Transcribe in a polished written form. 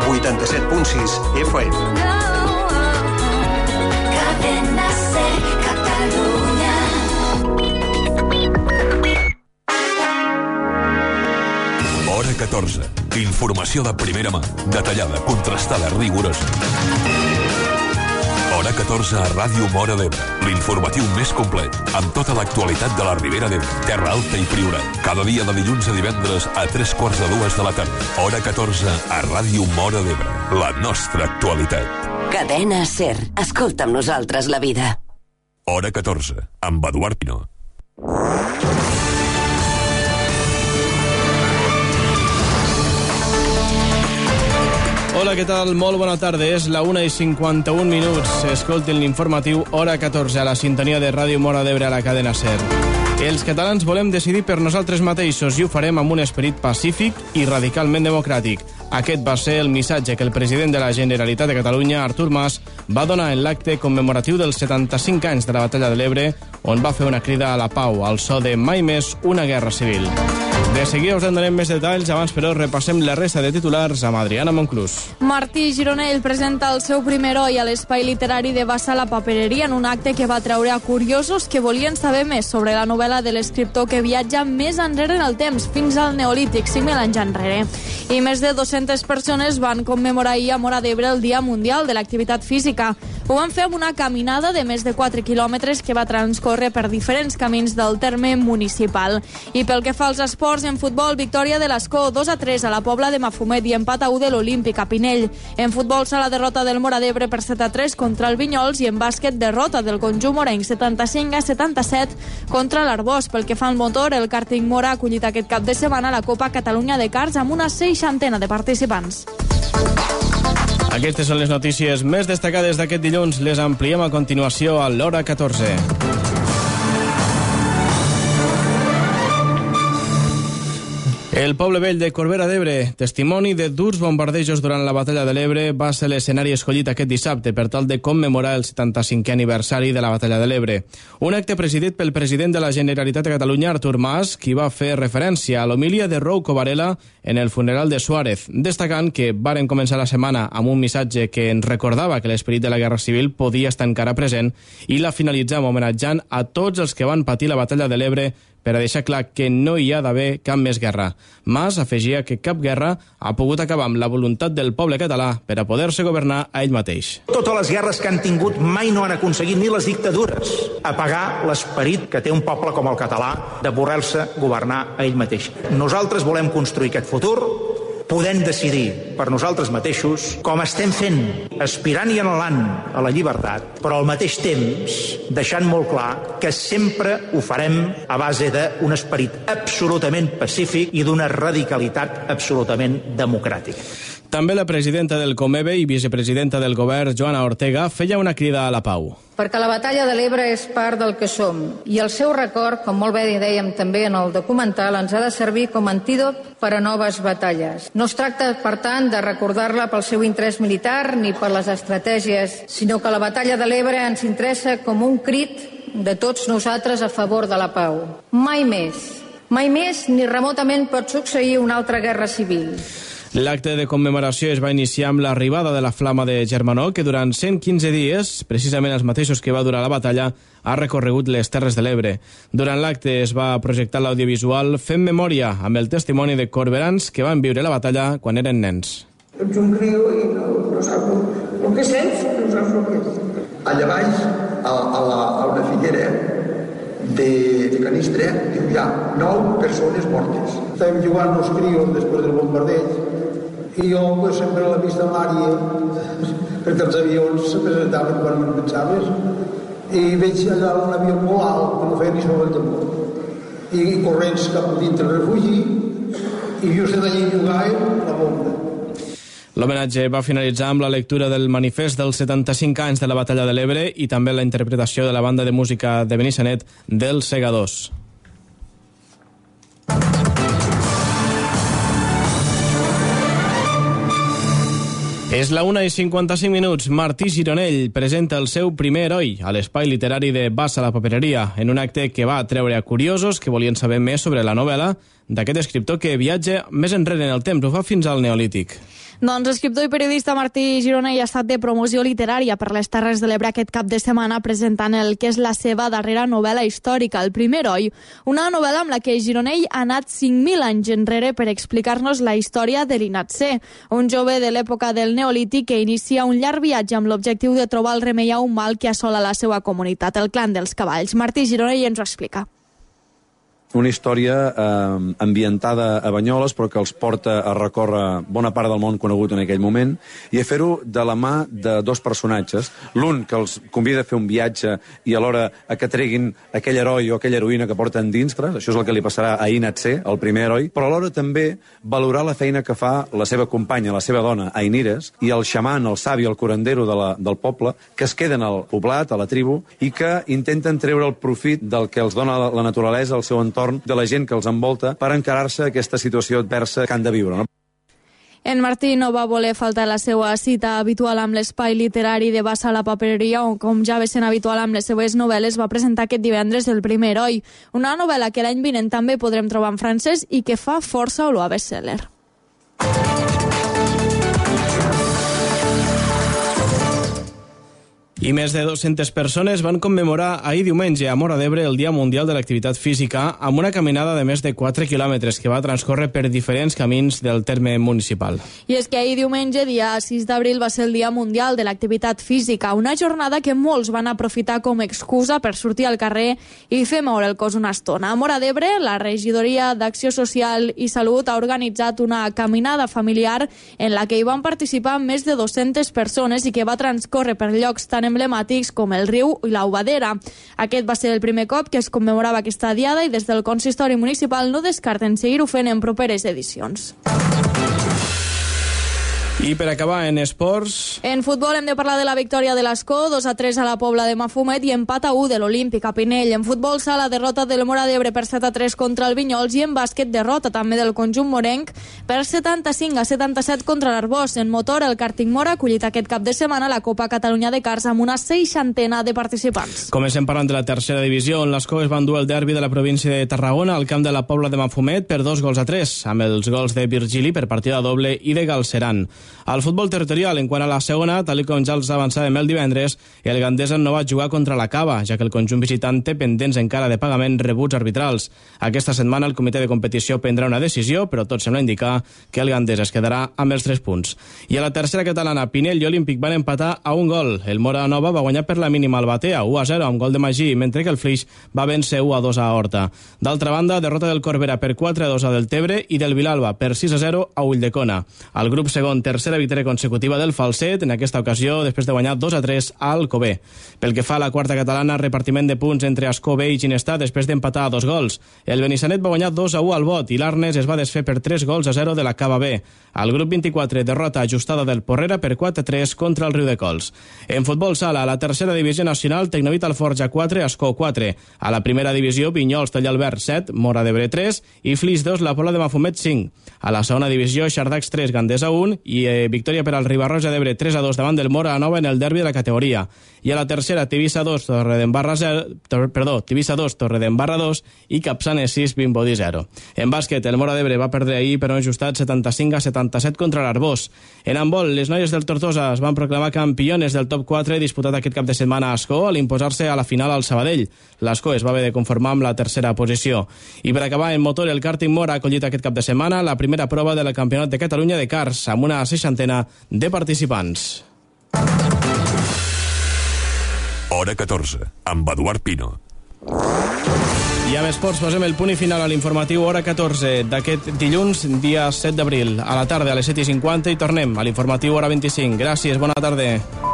87.6 FM. Cadena Ser, Catalunya. Hora 14. Informació de primera mà, detallada, contrastada, rigorosa. Hora 14 a Ràdio Móra d'Ebre. L'informatiu més complet, amb tota l'actualitat de la Ribera d'Ebre, Terra Alta i Priorat. Cada dia de dilluns a divendres a 3:45 de la tarda. Hora 14 a Ràdio Móra d'Ebre. La nostra actualitat. Cadena Ser. Escolta amb nosaltres la vida. Hora 14, amb Eduard Pinó. Hola, què tal? Molt bona tarda. És la 1:51. Escoltin l'informatiu Hora 14 a la sintonia de Ràdio Móra d'Ebre a la cadena SER. Els catalans volem decidir per nosaltres mateixos i ho farem amb un esperit pacífic i radicalment democràtic. Aquest va ser el missatge que el president de la Generalitat de Catalunya, Artur Mas, va donar en l'acte commemoratiu dels 75 anys de la Batalla de l'Ebre, on va fer una crida a la pau, al so de mai més una guerra civil. De seguida us en donem més detalls, abans però repassem la resta de titulars amb Adriana Monclús. Martí Gironell presenta el seu primer heroi a l'espai literari de Bassa la Papereria en un acte que va treure a curiosos que volien saber més sobre la novel·la de l'escriptor que viatja més enrere en el temps, fins al Neolític, 5.000 anys enrere. I més de 200 persones van commemorar ahir a Móra d'Ebre el Dia Mundial de l'Activitat Física. Ho van fer amb una caminada de més de 4 quilòmetres que va transcórrer per diferents camins del terme municipal. I pel que fa als esports, en futbol, victòria de l'Escó, 2-3 a la Pobla de Mafumet i empat a 1 de l'Olímpic a Pinell. En futbol, la derrota del Móra d'Ebre per 7-3 contra el Vinyols i en bàsquet, derrota del conjunt morenc 75-77 contra l'Arbós. Pel que fa al motor, el kàrting Móra ha acollit aquest cap de setmana la Copa Catalunya de Karts amb una 60 de participants. Aquestes són les notícies més destacades d'aquest dilluns. Les ampliem a continuació a l'Hora 14. El poble vell de Corbera d'Ebre, testimoni de durs bombardejos durant la Batalla de l'Ebre, va ser l'escenari escollit aquest dissabte per tal de commemorar el 75è aniversari de la Batalla de l'Ebre. Un acte presidit pel president de la Generalitat de Catalunya, Artur Mas, qui va fer referència a l'homilia de Rouco Varela en el funeral de Suárez, destacant que varen començar la setmana amb un missatge que ens recordava que l'esperit de la Guerra Civil podia estar encara present i la finalitzam homenatjant a tots els que van patir la Batalla de l'Ebre per a deixar clar que no hi ha d'haver cap més guerra. Mas afegia que cap guerra ha pogut acabar amb la voluntat del poble català per a poder-se governar a ell mateix. Totes les guerres que han tingut mai no han aconseguit, ni les dictadures, apagar l'esperit que té un poble com el català de voler-se governar a ell mateix. Nosaltres volem construir aquest futur, podem decidir per nosaltres mateixos, com estem fent, aspirant i anhelant a la llibertat, però al mateix temps deixant molt clar que sempre ho farem a base d'un esperit absolutament pacífic i d'una radicalitat absolutament democràtica. També la presidenta del Comebe i vicepresidenta del govern, Joana Ortega, feia una crida a la pau. Perquè la batalla de l'Ebre és part del que som i el seu record, com molt bé dèiem també en el documental, ens ha de servir com a antídot per a noves batalles. No es tracta, per tant, de recordar-la pel seu interès militar ni per les estratègies, sinó que la batalla de l'Ebre ens interessa com un crit de tots nosaltres a favor de la pau. Mai més ni remotament pot succeir una altra guerra civil. L'acte de commemoració es va iniciar amb l'arribada de la Flama de Germanó, que durant 115 dies, precisament els mateixos que va durar la batalla, ha recorregut les Terres de l'Ebre. Durant l'acte es va projectar l'audiovisual Fem Memòria, amb el testimoni de corberans que van viure la batalla quan eren nens. Ets un crio i no saps el que sents, no saps el que és. Allà baix, a una figuera de Canistre, diu, hi ha 9 persones mortes. Estàvem jugant els crios després del bombardeig i jo pues, sempre a la vista en l'àrea perquè els avions se presentaven quan me'n pensaves i veig allà un avió molt alt que no feia ni sobre el tambor i corrents cap a dintre el refugi i just allà jugàvem la bomba. L'homenatge va finalitzar amb la lectura del manifest dels 75 anys de la Batalla de l'Ebre i també la interpretació de la banda de música de Benissanet dels Segadors. És la 1:55. Martí Gironell presenta el seu primer heroi a l'espai literari de Bassa la Papereria, en un acte que va atreure a curiosos que volien saber més sobre la novel·la, d'aquest escriptor que viatja més enrere en el temps, ho fa fins al Neolític. Doncs l'escriptor i periodista Martí Gironell ha estat de promoció literària per les Terres de l'Ebre aquest cap de setmana presentant el que és la seva darrera novel·la històrica, El primer heroi, una novel·la amb la que Gironell ha anat 5.000 anys enrere per explicar-nos la història de l'Inatser, un jove de l'època del Neolític que inicia un llarg viatge amb l'objectiu de trobar el remei a un mal que assola la seva comunitat, el clan dels cavalls. Martí Gironell ens ho explica. Una història ambientada a Banyoles, però que els porta a recórrer bona part del món conegut en aquell moment, i a fer-ho de la mà de dos personatges. L'un que els convida a fer un viatge i alhora a que treguin aquell heroi o aquella heroïna que porten dins, això és el que li passarà a Inatser, el primer heroi, però alhora també valorar la feina que fa la seva companya, la seva dona, Ainires, i el xaman, el savi, el curandero del poble, que es queden al poblat, a la tribu, i que intenten treure el profit del que els dona la naturalesa, el seu entorn, de la gent que els envolta, per encarar-se a aquesta situació adversa que han de viure, no? En Martí no va voler faltar la seva cita habitual amb l'espai literari de Bassa a la Papereria, on, com ja ve sent habitual amb les seues novel·les, va presentar aquest divendres El primer heroi, una novel·la que l'any vinent també podrem trobar en francès i que fa força olor a best-seller. I més de 200 persones van commemorar ahir diumenge a Móra d'Ebre el Dia Mundial de l'Activitat Física amb una caminada de més de 4 quilòmetres que va transcórrer per diferents camins del terme municipal. I és que ahir diumenge, dia 6 d'abril, va ser el Dia Mundial de l'Activitat Física, una jornada que molts van aprofitar com a excusa per sortir al carrer i fer moure el cos una estona. A Móra d'Ebre, la Regidoria d'Acció Social i Salut ha organitzat una caminada familiar en la que hi van participar més de 200 persones i que va transcórrer per llocs tan emblemàtics com el riu i l'Aubadera. Aquest va ser el primer cop que es commemorava aquesta diada i des del consistori municipal no descarten seguir-ho fent en properes edicions. I per acabar, en esports... En futbol hem de parlar de la victòria de l'Escó, 2-3 a la Pobla de Mafumet i empat a 1 de l'Olímpic a Pinell. En futbol sala, derrota del Móra d'Ebre per 7-3 contra el Vinyols i en bàsquet derrota també del conjunt morenc per 75-77 contra l'Arbós. En motor, el Karting Móra ha acollit aquest cap de setmana la Copa Catalunya de Cars amb una 60ena de participants. Comencem parlant de la tercera divisió, on l'Escó es va endur el derbi de la província de Tarragona al camp de la Pobla de Mafumet per 2-3, amb els gols de Virgili per partida doble i de Galceran. Al futbol territorial, en quant a la segona, tal com ja els avançàvem el divendres, el Gandesa no va jugar contra la Cava, ja que el conjunt visitant té pendents encara de pagament rebuts arbitrals. Aquesta setmana el comitè de competició prendrà una decisió, però tot sembla indicar que el Gandesa es quedarà amb els 3 punts. I a la tercera catalana, Pinell i Olímpic van empatar a 1 gol. El Móra Nova va guanyar per la mínima al Batea, 1-0, amb gol de Magí, mentre que el Flix va vèncer 1-2 a Horta. D'altra banda, derrota del Corbera per 4-2 a Deltebre i del Vilalba per 6-0 a Ulldecona. Al grup segon, tercera victòria consecutiva del Falset, en aquesta ocasió després de guanyar 2-3 a Alcover. Pel que fa a la quarta catalana, repartiment de punts entre Ascó B i Ginestar després d'empatar a 2 gols. El Benissanet va guanyar 2-1 al Bot i l'Arnes es va desfer per 3-0 de la Cava B. Al grup 24, derrota ajustada del Porrera per 4-3 contra el Riudecols. En futbol sala, a la tercera divisió nacional, Tecnovit Alforja 4, Ascó 4. A la primera divisió, Vinyols Tallalbert 7, Móra d'Ebre 3 i Flix 2, la Pobla de Mafumet 5. A la segona divisió, Xardacs 3, Gandesa 1 i victòria per al Ribarroja d'Ebre 3-2 davant del Móra Nova en el derbi de la categoria. I a la tercera, Tivissa 2, Torredembarra 2 i Capçanes 6, Vimbodí 0. En bàsquet, el Móra d'Ebre va perdre ahir per un ajustat 75-77 contra l'Arbós. En handbol, les noies del Tortosa es van proclamar campiones del top 4 disputat aquest cap de setmana a Ascó al imposar-se a la final al Sabadell. L'Ascó es va haver de conformar amb la tercera posició. I per acabar, en motor, el Karting Móra ha acollit aquest cap de setmana la primera prova del Campionat de Catalunya de Cars amb una 60ena de participants. Hora 14, amb Eduard Pino. I amb esports posem el punt i final a l'informatiu Hora 14 d'aquest dilluns, dia 7 d'abril. A la tarda, a les 7:50, i tornem a l'informatiu Hora 25. Gràcies, bona tarda.